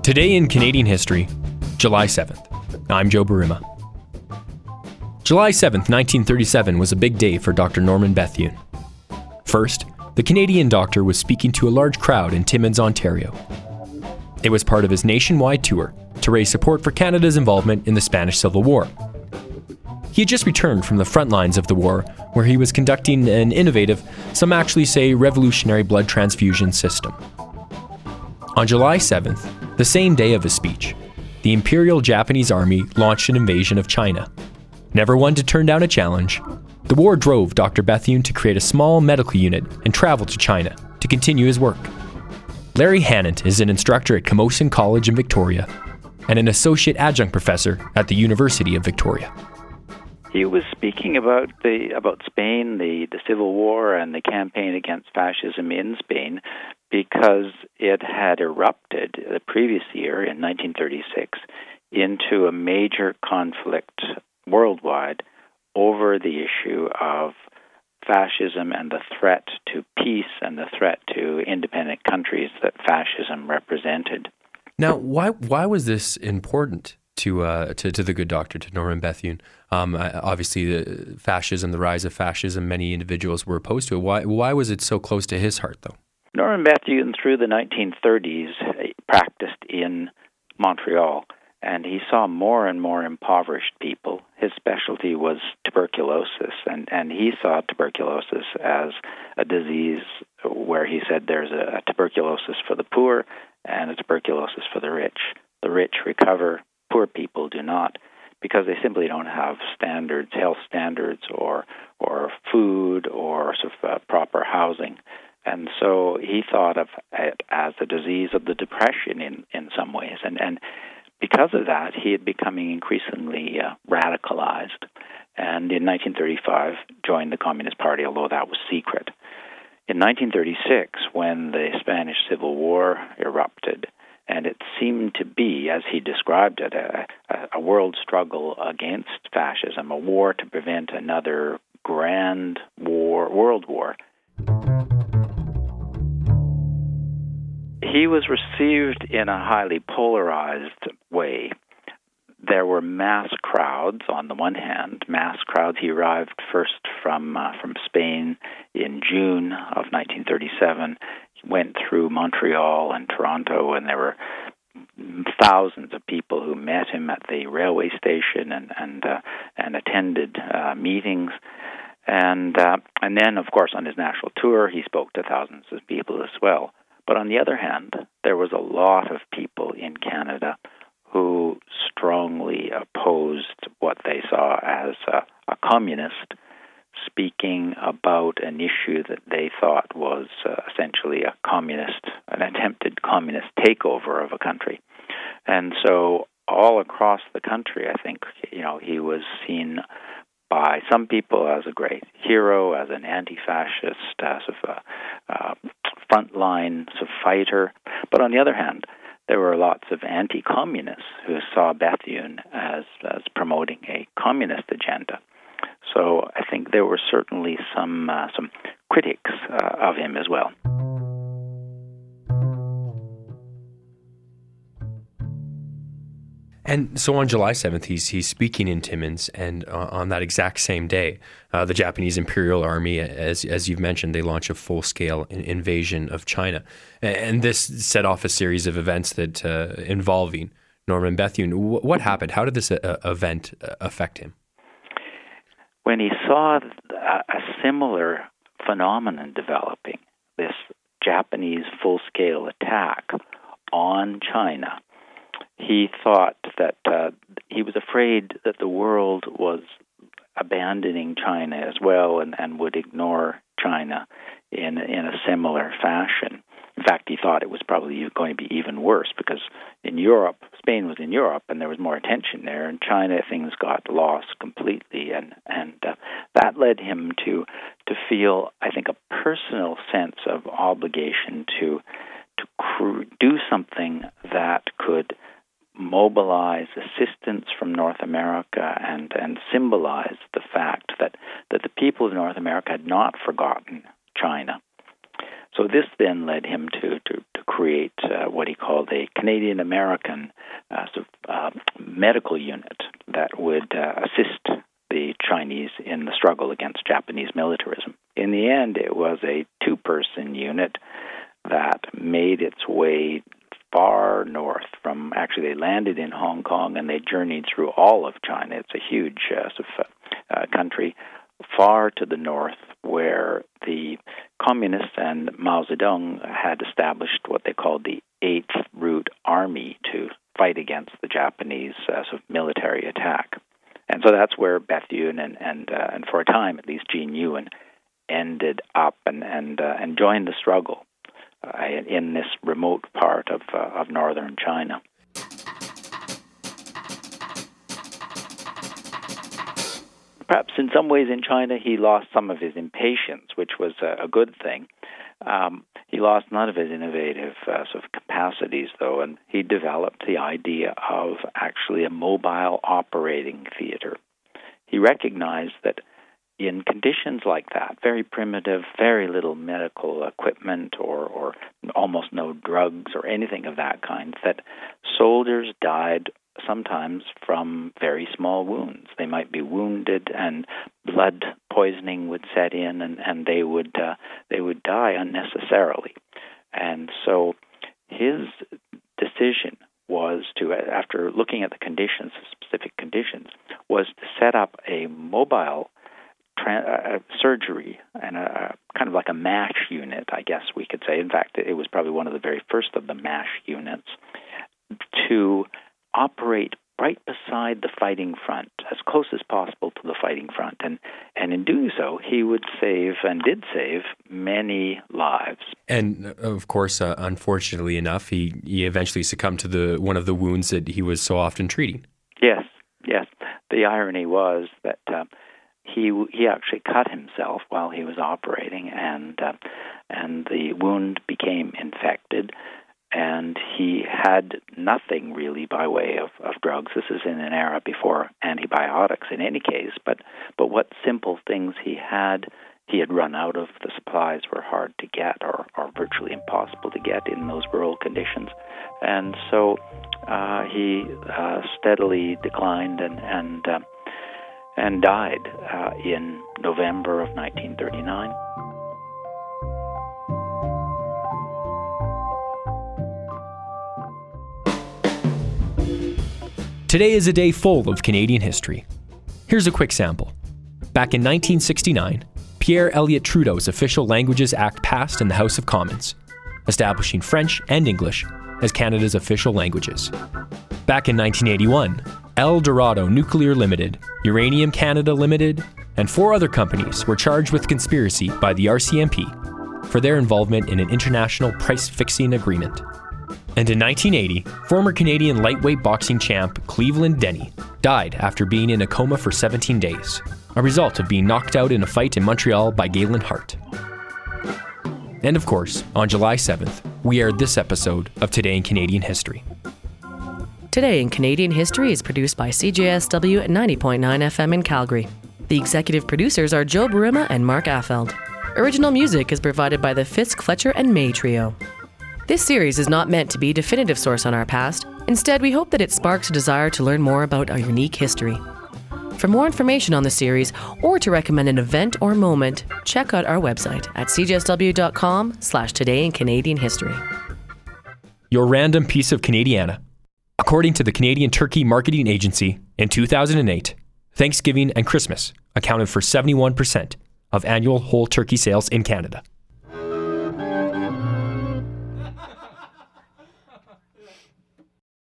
Today in Canadian history, July 7th. I'm Joe Barima. July 7th, 1937 was a big day for Dr. Norman Bethune. First, the Canadian doctor was speaking to a large crowd in Timmins, Ontario. It was part of his nationwide tour to raise support for Canada's involvement in the Spanish Civil War. He had just returned from the front lines of the war, where he was conducting an innovative, some actually say revolutionary blood transfusion system. On July 7th, the same day of his speech, the Imperial Japanese Army launched an invasion of China. Never one to turn down a challenge, the war drove Dr. Bethune to create a small medical unit and travel to China to continue his work. Larry Hannant is an instructor at Camosun College in Victoria and an associate adjunct professor at the University of Victoria. He was speaking about Spain, the Civil War, and the campaign against fascism in Spain because it had erupted the previous year, in 1936, into a major conflict worldwide over the issue of fascism and the threat to peace and the threat to independent countries that fascism represented. Now, why was this important to the good doctor, to Norman Bethune? Obviously, the fascism, the rise of fascism, many individuals were opposed to it. Why was it so close to his heart, though? Norman Bethune, through the 1930s, practiced in Montreal, and he saw more and more impoverished people. His specialty was tuberculosis, and he saw tuberculosis as a disease where he said there's a tuberculosis for the poor and a tuberculosis for the rich. The rich recover, poor people do not, because they simply don't have standards, health standards, or food, or proper housing. And so he thought of it as a disease of the depression in some ways. And because of that, he had becoming increasingly radicalized. And in 1935, joined the Communist Party, although that was secret. In 1936, when the Spanish Civil War erupted, and it seemed to be, as he described it, a world struggle against fascism, a war to prevent another grand war, world war. He was received in a highly polarized way. There were mass crowds on the one hand, mass crowds. He arrived first from Spain in June of 1937, went through Montreal and Toronto, and there were thousands of people who met him at the railway station and attended meetings. And then, of course, on his national tour, he spoke to thousands of people as well. But on the other hand, there was a lot of people in Canada who strongly opposed what they saw as a communist speaking about an issue that they thought was essentially an attempted communist takeover of a country. And so all across the country, I think, he was seen by some people as a great hero, as an anti-fascist, as a frontline fighter. But on the other hand, there were lots of anti-communists who saw Bethune as promoting a communist agenda. So I think there were certainly some critics of him as well. And so on July 7th, he's speaking in Timmins, and on that exact same day, the Japanese Imperial Army, as you've mentioned, they launch a full-scale invasion of China. And this set off a series of events that involving Norman Bethune. What happened? How did this event affect him? When he saw a similar phenomenon developing, this Japanese full-scale attack on China, he thought that he was afraid that the world was abandoning China as well and would ignore China in a similar fashion. In fact, he thought it was probably going to be even worse because in Europe, Spain was in Europe and there was more attention there. In China, things got lost completely, and that led him to feel, I think, a personal sense of obligation to do something that could mobilize assistance from North America and symbolize the fact that the people of North America had not forgotten China. So this then led him to create what he called a Canadian-American medical unit that would assist the Chinese in the struggle against Japanese militarism. In the end, it was a two-person unit that made its way far north actually they landed in Hong Kong and they journeyed through all of China. It's a huge country, far to the north, where the communists and Mao Zedong had established what they called the Eighth Route Army to fight against the Japanese military attack. And so that's where Bethune and for a time at least Gene Yuan ended up and joined the struggle in this remote part of northern China. Perhaps in some ways in China he lost some of his impatience, which was a good thing. He lost none of his innovative capacities, though, and he developed the idea of actually a mobile operating theater. He recognized that in conditions like that, very primitive, very little medical equipment or almost no drugs or anything of that kind, that soldiers died sometimes from very small wounds. They might be wounded and blood poisoning would set in and they would die unnecessarily. And so his decision was to, after looking at the conditions, specific conditions, was to set up a mobile surgery and a kind of like a MASH unit, I guess we could say. In fact, it was probably one of the very first of the MASH units to operate right beside the fighting front, as close as possible to the fighting front. And in doing so, he would save, and did save, many lives. And of course, unfortunately enough, he eventually succumbed to one of the wounds that he was so often treating. Yes. The irony was that he actually cut himself while he was operating, and the wound became infected. And he had nothing really by way of drugs. This is in an era before antibiotics in any case, but what simple things he had run out of. The supplies were hard to get or virtually impossible to get in those rural conditions. And so he steadily declined and died in November of 1939. Today is a day full of Canadian history. Here's a quick sample. Back in 1969, Pierre Elliott Trudeau's Official Languages Act passed in the House of Commons, establishing French and English as Canada's official languages. Back in 1981, El Dorado Nuclear Limited, Uranium Canada Limited, and 4 other companies were charged with conspiracy by the RCMP for their involvement in an international price-fixing agreement. And in 1980, former Canadian lightweight boxing champ Cleveland Denny died after being in a coma for 17 days, a result of being knocked out in a fight in Montreal by Galen Hart. And of course, on July 7th, we aired this episode of Today in Canadian History. Today in Canadian History is produced by CJSW at 90.9 FM in Calgary. The executive producers are Joe Burima and Mark Affeld. Original music is provided by the Fisk, Fletcher, and May Trio. This series is not meant to be a definitive source on our past. Instead, we hope that it sparks a desire to learn more about our unique history. For more information on the series, or to recommend an event or moment, check out our website at cjsw.com/Today in Canadian History. Your random piece of Canadiana. According to the Canadian Turkey Marketing Agency, in 2008, Thanksgiving and Christmas accounted for 71% of annual whole turkey sales in Canada.